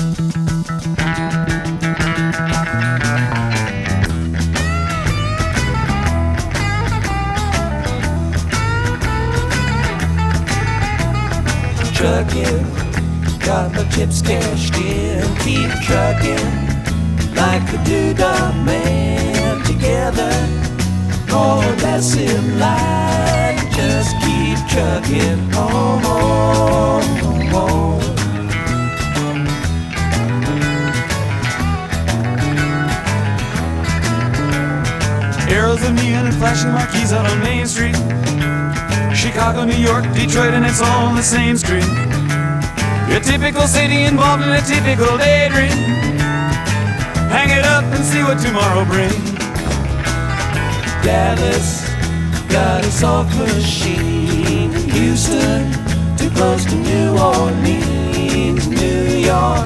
Trucking, got my chips cashed in. Keep trucking like the Doodah Man. Together, more or less in line. Just keep trucking home, home, home. Arrows of neon and flashing marquees out on Main Street. Chicago, New York, Detroit, and it's all on the same street. Your typical city involved in a typical daydream. Hang it up and see what tomorrow brings. Dallas got a soft machine. Houston, too close to New Orleans. New York